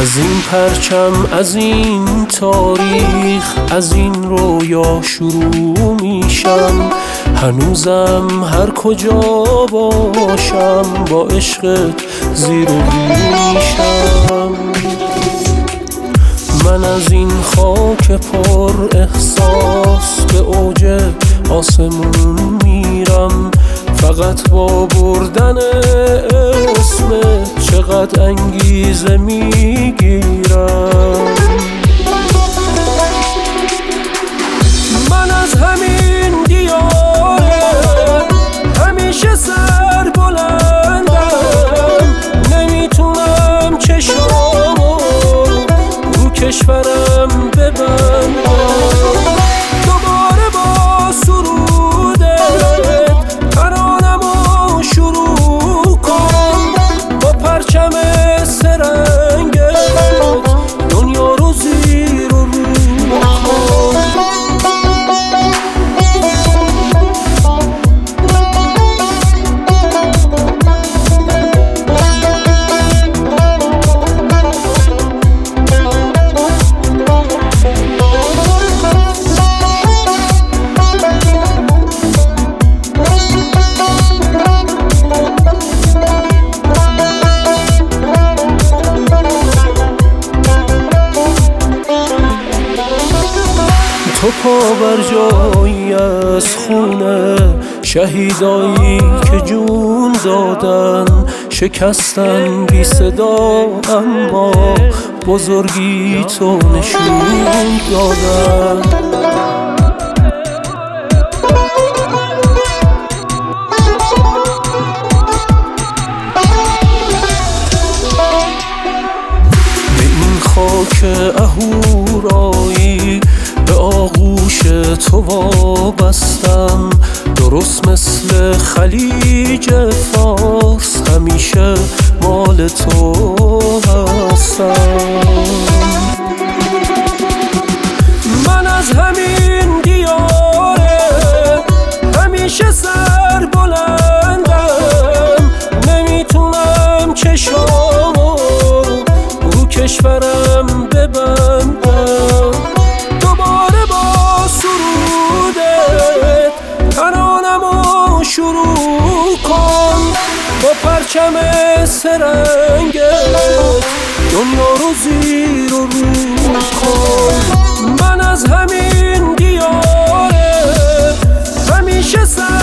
از این پرچم، از این تاریخ، از این رویا شروع میشم. هنوزم هر کجا باشم با عشقت زیر و رو میشم. من از این خاک پر احساس به اوج آسمون میرم. فقط با بردن اسمت چقدر انگیزه میگیرم. من از همین دیاره همیشه سر بلندم. نمیتونم چشامو رو کشورم ببندم. دوباره با سرودت ترانمو شروع کن. با پرچم سرنگت دنیا رو زیر و رو کن. تو پا بر جایی از خونه شهیدایی که جون دادن. شکستن بی صدا اما بزرگی تو نشون دادن. به این خاک اهورایی به آغوش تو وابستم. درست مثل خلیج فارس همیشه مال تو هستم. من از همین دیاره همیشه سر بلندم. نمیتونم چشامو رو کشورم ببندم. دوباره با سرودت ترانمو شروع کن. با پرچم سرنگت دنیا رو زیر و رو کن. من از همین دیاره همیشه سر